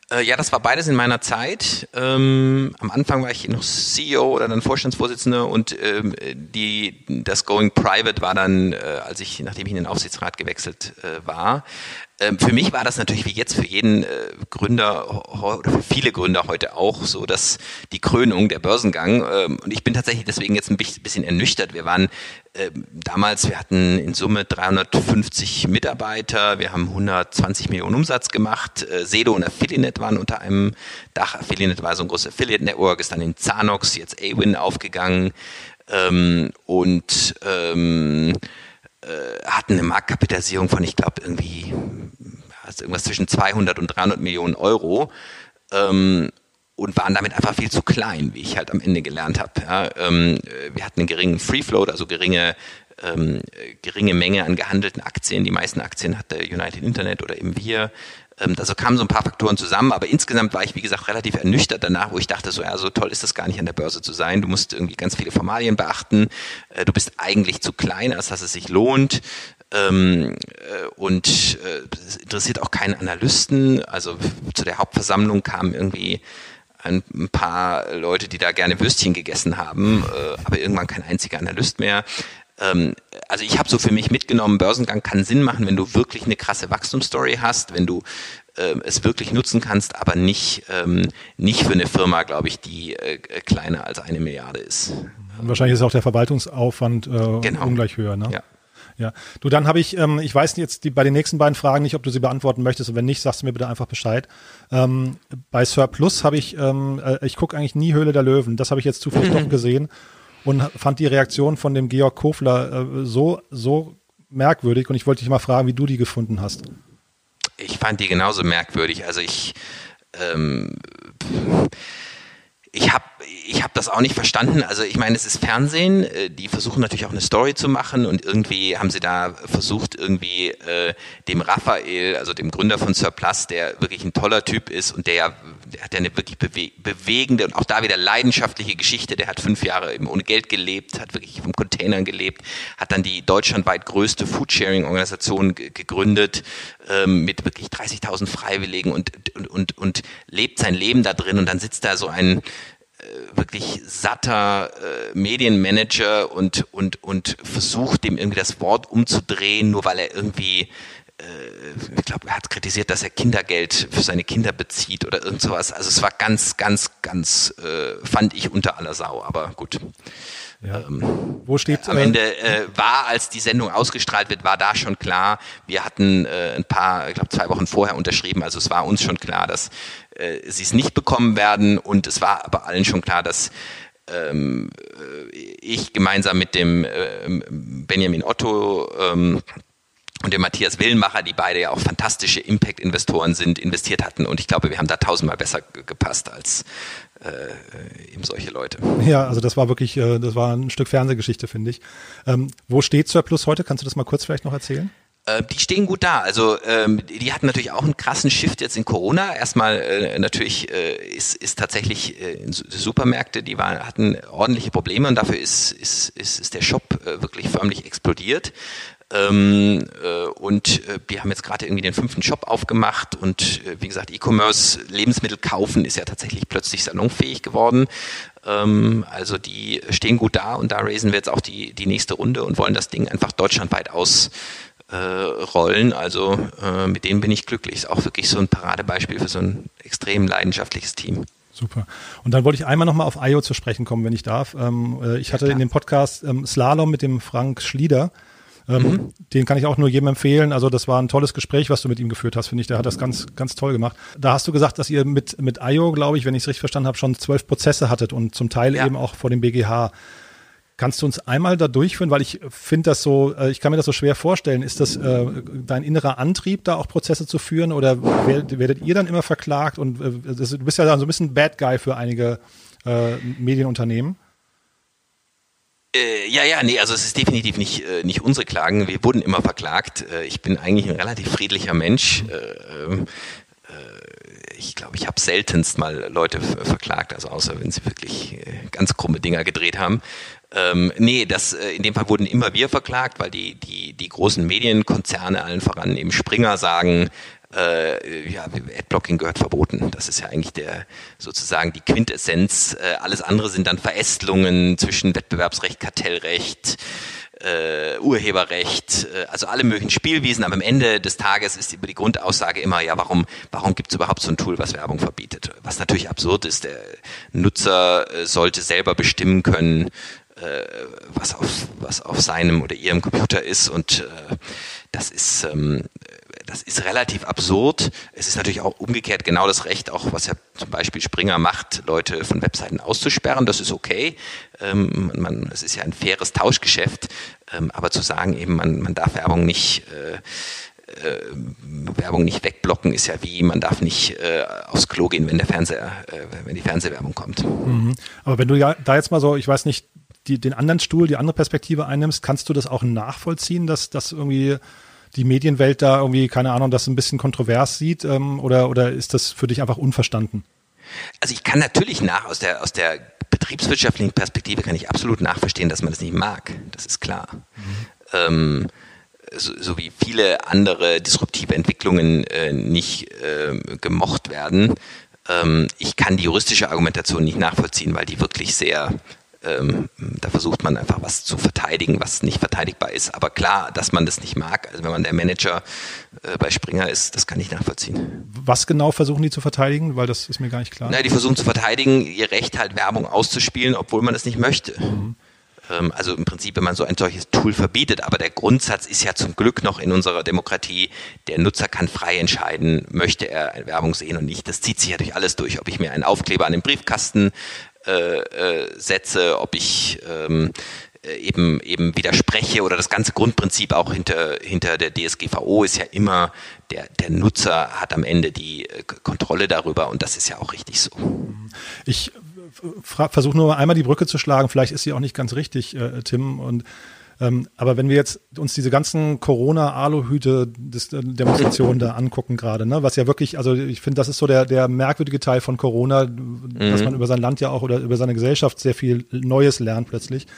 Ja, das war beides in meiner Zeit. Am Anfang war ich noch CEO oder dann Vorstandsvorsitzender und das Going Private war dann, nachdem ich in den Aufsichtsrat gewechselt war. Für mich war das natürlich wie jetzt für jeden Gründer oder für viele Gründer heute auch so, dass die Krönung, der Börsengang, und ich bin tatsächlich deswegen jetzt ein bisschen ernüchtert. Wir waren damals, wir hatten in Summe 350 Mitarbeiter, wir haben 120 Millionen Umsatz gemacht. Sedo und Affiliate waren unter einem Dach. Affiliate war so ein großes Affiliate-Network, ist dann in Zanox, jetzt Awin aufgegangen und hatten eine Marktkapitalisierung von, ich glaube, irgendwas zwischen 200 und 300 Millionen Euro und waren damit einfach viel zu klein, wie ich halt am Ende gelernt habe. Ja. Wir hatten einen geringen Free Float, also geringe Menge an gehandelten Aktien. Die meisten Aktien hatte United Internet oder eben wir. Also kamen so ein paar Faktoren zusammen, aber insgesamt war ich, wie gesagt, relativ ernüchtert danach, wo ich dachte, so toll ist das gar nicht an der Börse zu sein. Du musst irgendwie ganz viele Formalien beachten. Du bist eigentlich zu klein, als dass es sich lohnt. Und es interessiert auch keinen Analysten. Also zu der Hauptversammlung kamen irgendwie ein paar Leute, die da gerne Würstchen gegessen haben, aber irgendwann kein einziger Analyst mehr. Also ich habe so für mich mitgenommen, Börsengang kann Sinn machen, wenn du wirklich eine krasse Wachstumsstory hast, wenn du es wirklich nutzen kannst, aber nicht für eine Firma, glaube ich, die kleiner als 1 Milliarde ist. Und wahrscheinlich ist auch der Verwaltungsaufwand ungleich höher, ne? Ja. Ja, du, dann habe ich weiß jetzt bei den nächsten beiden Fragen nicht, ob du sie beantworten möchtest, und wenn nicht, sagst du mir bitte einfach Bescheid. Bei Surplus habe ich gucke eigentlich nie Höhle der Löwen, das habe ich jetzt zufällig doch gesehen und fand die Reaktion von dem Georg Kofler so merkwürdig, und ich wollte dich mal fragen, wie du die gefunden hast. Ich fand die genauso merkwürdig, also ich habe das auch nicht verstanden. Also ich meine, es ist Fernsehen, die versuchen natürlich auch eine Story zu machen und irgendwie haben sie da versucht, dem Raphael, also dem Gründer von Surplus, der wirklich ein toller Typ ist und der hat ja eine wirklich bewegende und auch da wieder leidenschaftliche Geschichte. Der hat 5 Jahre eben ohne Geld gelebt, hat wirklich vom Containern gelebt, hat dann die deutschlandweit größte Foodsharing-Organisation gegründet mit wirklich 30.000 Freiwilligen und lebt sein Leben da drin, und dann sitzt da so ein wirklich satter Medienmanager und versucht, dem irgendwie das Wort umzudrehen, nur weil er irgendwie ich glaube, er hat kritisiert, dass er Kindergeld für seine Kinder bezieht oder irgend sowas. Also es war ganz, fand ich unter aller Sau, aber gut. Ja. Wo steht am Ende war, als die Sendung ausgestrahlt wird, war da schon klar, wir hatten ich glaube 2 Wochen vorher unterschrieben, also es war uns schon klar, dass sie es nicht bekommen werden, und es war aber allen schon klar, dass ich gemeinsam mit dem Benjamin Otto und dem Matthias Willenmacher, die beide ja auch fantastische Impact-Investoren sind, investiert hatten, und ich glaube, wir haben da 1000-mal besser gepasst als eben solche Leute. Ja, also das war wirklich, das war ein Stück Fernsehgeschichte, finde ich. Wo steht Surplus heute? Kannst du das mal kurz vielleicht noch erzählen? Die stehen gut da. Also die hatten natürlich auch einen krassen Shift jetzt in Corona. Erstmal natürlich ist tatsächlich Supermärkte, hatten ordentliche Probleme, und dafür ist der Shop wirklich förmlich explodiert. Und wir haben jetzt gerade irgendwie den 5. Shop aufgemacht, und wie gesagt, E-Commerce, Lebensmittel kaufen ist ja tatsächlich plötzlich salonfähig geworden. Also die stehen gut da, und da raisen wir jetzt auch die nächste Runde und wollen das Ding einfach deutschlandweit ausrollen. Also mit denen bin ich glücklich. Ist auch wirklich so ein Paradebeispiel für so ein extrem leidenschaftliches Team. Super. Und dann wollte ich einmal nochmal auf IO zu sprechen kommen, wenn ich darf. Ich hatte in dem Podcast Slalom mit dem Frank Schlieder. Den kann ich auch nur jedem empfehlen. Also das war ein tolles Gespräch, was du mit ihm geführt hast, finde ich. Der hat das ganz, ganz toll gemacht. Da hast du gesagt, dass ihr mit IO, glaube ich, wenn ich es richtig verstanden habe, schon 12 Prozesse hattet und zum Teil eben auch vor dem BGH. Kannst du uns einmal da durchführen? Weil ich finde das so, ich kann mir das so schwer vorstellen. Ist das dein innerer Antrieb, da auch Prozesse zu führen, oder werdet ihr dann immer verklagt? Und du bist ja dann so ein bisschen Bad Guy für einige Medienunternehmen. Nee, also es ist definitiv nicht unsere Klagen. Wir wurden immer verklagt. Ich bin eigentlich ein relativ friedlicher Mensch. Ich glaube, ich habe seltenst mal Leute verklagt, also außer wenn sie wirklich ganz krumme Dinger gedreht haben. In dem Fall wurden immer wir verklagt, weil die großen Medienkonzerne, allen voran eben Springer, sagen, Adblocking gehört verboten. Das ist ja eigentlich sozusagen die Quintessenz. Alles andere sind dann Verästelungen zwischen Wettbewerbsrecht, Kartellrecht, Urheberrecht, also alle möglichen Spielwiesen, aber am Ende des Tages ist über die Grundaussage immer, ja, warum gibt es überhaupt so ein Tool, was Werbung verbietet? Was natürlich absurd ist, der Nutzer sollte selber bestimmen können, was auf seinem oder ihrem Computer ist, und das ist relativ absurd. Es ist natürlich auch umgekehrt genau das Recht, auch was ja zum Beispiel Springer macht, Leute von Webseiten auszusperren. Das ist okay. Es ist ja ein faires Tauschgeschäft. Aber zu sagen, eben man darf Werbung nicht wegblocken, ist ja wie, man darf nicht aufs Klo gehen, wenn die Fernsehwerbung kommt. Aber wenn du ja da jetzt mal so, ich weiß nicht, den anderen Stuhl, die andere Perspektive einnimmst, kannst du das auch nachvollziehen, dass irgendwie die Medienwelt da irgendwie, keine Ahnung, das ein bisschen kontrovers sieht, oder ist das für dich einfach unverstanden? Also ich kann natürlich aus der betriebswirtschaftlichen Perspektive kann ich absolut nachverstehen, dass man das nicht mag. Das ist klar. So wie viele andere disruptive Entwicklungen nicht gemocht werden. Ich kann die juristische Argumentation nicht nachvollziehen, weil die wirklich sehr da versucht man einfach was zu verteidigen, was nicht verteidigbar ist. Aber klar, dass man das nicht mag, also wenn man der Manager bei Springer ist, das kann ich nachvollziehen. Was genau versuchen die zu verteidigen? Weil das ist mir gar nicht klar. Die versuchen zu verteidigen, ihr Recht halt Werbung auszuspielen, obwohl man das nicht möchte. Also im Prinzip, wenn man so ein solches Tool verbietet, aber der Grundsatz ist ja zum Glück noch in unserer Demokratie, der Nutzer kann frei entscheiden, möchte er eine Werbung sehen und nicht. Das zieht sich ja durch alles durch, ob ich mir einen Aufkleber an den Briefkasten setze, ob ich eben widerspreche, oder das ganze Grundprinzip auch hinter der DSGVO ist ja immer, der Nutzer hat am Ende die Kontrolle darüber, und das ist ja auch richtig so. Ich versuche nur einmal die Brücke zu schlagen, vielleicht ist sie auch nicht ganz richtig, Tim, und aber wenn wir jetzt uns diese ganzen Corona-Aluhüte-Demonstrationen da angucken gerade, ne, was ja wirklich, also ich finde, das ist so der merkwürdige Teil von Corona, dass man über sein Land ja auch oder über seine Gesellschaft sehr viel Neues lernt plötzlich.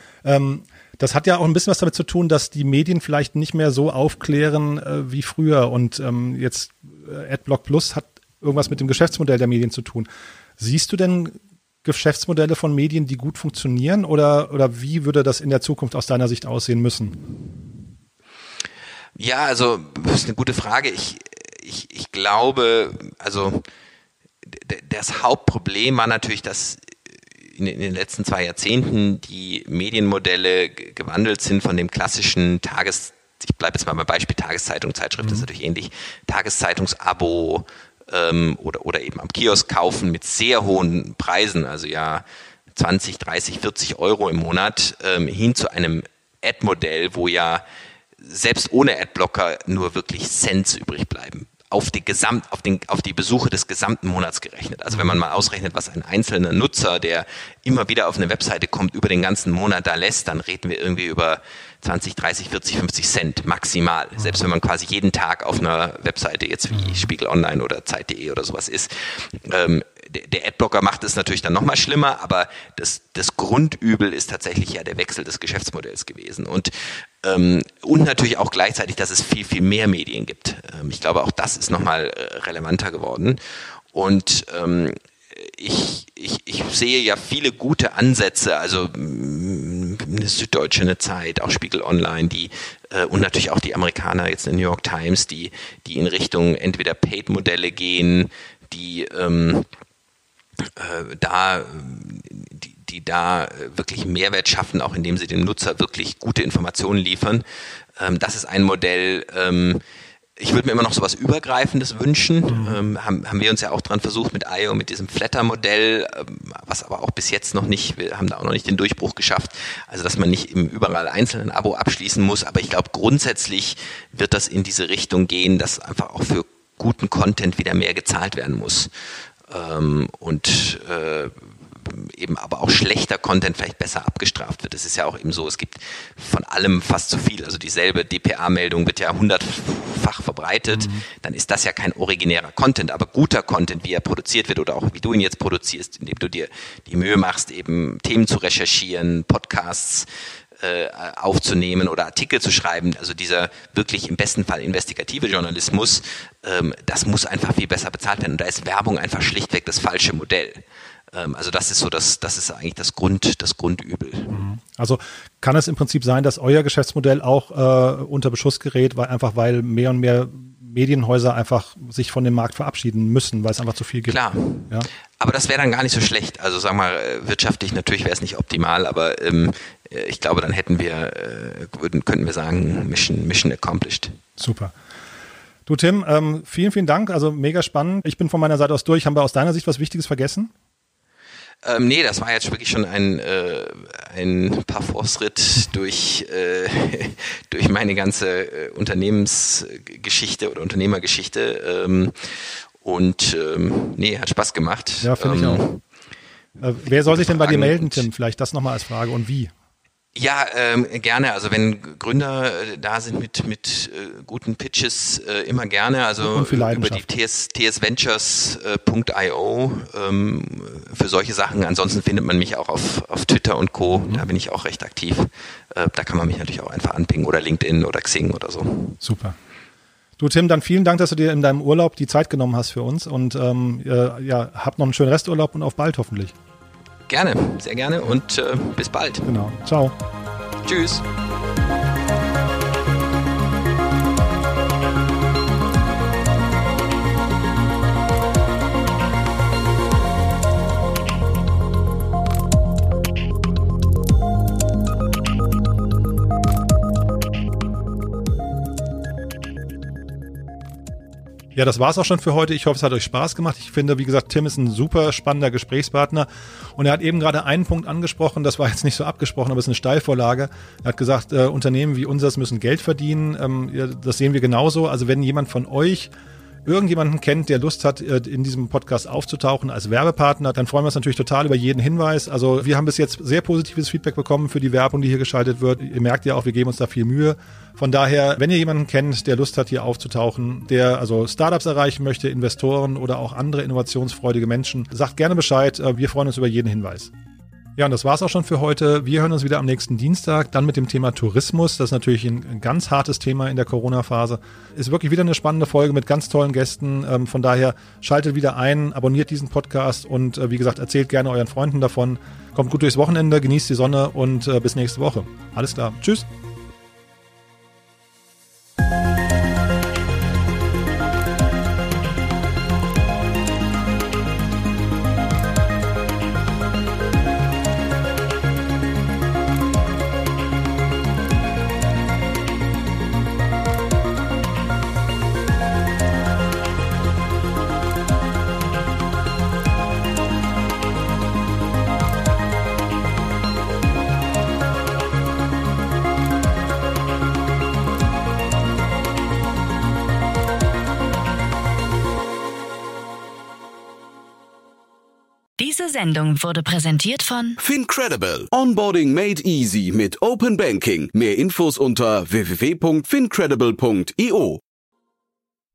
Das hat ja auch ein bisschen was damit zu tun, dass die Medien vielleicht nicht mehr so aufklären wie früher, und jetzt Adblock Plus hat irgendwas mit dem Geschäftsmodell der Medien zu tun. Siehst du denn Geschäftsmodelle von Medien, die gut funktionieren, oder wie würde das in der Zukunft aus deiner Sicht aussehen müssen? Ja, also das ist eine gute Frage. Ich glaube, also das Hauptproblem war natürlich, dass in den letzten 2 Jahrzehnten die Medienmodelle gewandelt sind von dem klassischen ich bleibe jetzt mal beim Beispiel Tageszeitung, Zeitschrift, das ist natürlich ähnlich, Tageszeitungsabo, oder eben am Kiosk kaufen mit sehr hohen Preisen, also ja 20, 30, 40 Euro im Monat, hin zu einem Ad-Modell, wo ja selbst ohne Adblocker nur wirklich Cents übrig bleiben. Auf die Besuche des gesamten Monats gerechnet. Also wenn man mal ausrechnet, was ein einzelner Nutzer, der immer wieder auf eine Webseite kommt, über den ganzen Monat da lässt, dann reden wir irgendwie über 20, 30, 40, 50 Cent maximal. Selbst wenn man quasi jeden Tag auf einer Webseite jetzt wie Spiegel Online oder Zeit.de oder sowas ist. Der Adblocker macht es natürlich dann nochmal schlimmer, aber das Grundübel ist tatsächlich ja der Wechsel des Geschäftsmodells gewesen. Und natürlich auch gleichzeitig, dass es viel, viel mehr Medien gibt. Ich glaube, auch das ist nochmal relevanter geworden. Und ich sehe ja viele gute Ansätze, also eine Süddeutsche, eine Zeit, auch Spiegel Online, und natürlich auch die Amerikaner, jetzt eine New York Times, die in Richtung entweder Paid-Modelle gehen, die da wirklich Mehrwert schaffen, auch indem sie dem Nutzer wirklich gute Informationen liefern. Das ist ein Modell. Ich würde mir immer noch so was Übergreifendes wünschen. Haben wir uns ja auch dran versucht mit IO, mit diesem Flatter-Modell, was aber auch bis jetzt noch nicht, wir haben da auch noch nicht den Durchbruch geschafft, also dass man nicht überall einzeln ein Abo abschließen muss, aber ich glaube grundsätzlich wird das in diese Richtung gehen, dass einfach auch für guten Content wieder mehr gezahlt werden muss. Und eben aber auch schlechter Content vielleicht besser abgestraft wird. Es ist ja auch eben so, es gibt von allem fast zu viel. Also dieselbe DPA-Meldung wird ja 100-fach verbreitet. Dann ist das ja kein originärer Content, aber guter Content, wie er produziert wird oder auch wie du ihn jetzt produzierst, indem du dir die Mühe machst, eben Themen zu recherchieren, Podcasts aufzunehmen oder Artikel zu schreiben, also dieser wirklich im besten Fall investigative Journalismus, das muss einfach viel besser bezahlt werden. Und da ist Werbung einfach schlichtweg das falsche Modell. Also das ist eigentlich das Grundübel. Also kann es im Prinzip sein, dass euer Geschäftsmodell auch unter Beschuss gerät, weil mehr und mehr Medienhäuser einfach sich von dem Markt verabschieden müssen, weil es einfach zu viel gibt? Klar, ja. Aber das wäre dann gar nicht so schlecht. Also sagen wir mal, wirtschaftlich natürlich wäre es nicht optimal, aber ich glaube, dann könnten wir sagen, Mission accomplished. Super. Du Tim, vielen, vielen Dank. Also mega spannend. Ich bin von meiner Seite aus durch. Haben wir aus deiner Sicht was Wichtiges vergessen? Nee, das war jetzt wirklich schon ein Parforce-Ritt durch meine ganze Unternehmensgeschichte oder Unternehmergeschichte. Hat Spaß gemacht. Ja, finde ich auch. Wer soll sich denn bei dir melden, Tim? Vielleicht das nochmal als Frage und wie? Ja, gerne. Also wenn Gründer da sind mit guten Pitches, immer gerne. Also über die tsventures.io für solche Sachen. Ansonsten findet man mich auch auf Twitter und Co. Da bin ich auch recht aktiv. Da kann man mich natürlich auch einfach anpingen oder LinkedIn oder Xing oder so. Super. Du Tim, dann vielen Dank, dass du dir in deinem Urlaub die Zeit genommen hast für uns und hab noch einen schönen Resturlaub und auf bald hoffentlich. Gerne, sehr gerne und bis bald. Genau, ciao. Tschüss. Ja, das war's auch schon für heute. Ich hoffe, es hat euch Spaß gemacht. Ich finde, wie gesagt, Tim ist ein super spannender Gesprächspartner und er hat eben gerade einen Punkt angesprochen, das war jetzt nicht so abgesprochen, aber es ist eine Steilvorlage. Er hat gesagt, Unternehmen wie unseres müssen Geld verdienen. Das sehen wir genauso. Also wenn jemand von euch irgendjemanden kennt, der Lust hat, in diesem Podcast aufzutauchen als Werbepartner, dann freuen wir uns natürlich total über jeden Hinweis. Also wir haben bis jetzt sehr positives Feedback bekommen für die Werbung, die hier geschaltet wird. Ihr merkt ja auch, wir geben uns da viel Mühe. Von daher, wenn ihr jemanden kennt, der Lust hat, hier aufzutauchen, der also Startups erreichen möchte, Investoren oder auch andere innovationsfreudige Menschen, sagt gerne Bescheid. Wir freuen uns über jeden Hinweis. Ja, und das war's auch schon für heute. Wir hören uns wieder am nächsten Dienstag, dann mit dem Thema Tourismus. Das ist natürlich ein ganz hartes Thema in der Corona-Phase. Ist wirklich wieder eine spannende Folge mit ganz tollen Gästen. Von daher schaltet wieder ein, abonniert diesen Podcast und wie gesagt, erzählt gerne euren Freunden davon. Kommt gut durchs Wochenende, genießt die Sonne und bis nächste Woche. Alles klar. Tschüss. Diese Sendung wurde präsentiert von Fincredible. Onboarding made easy mit Open Banking. Mehr Infos unter www.fincredible.io.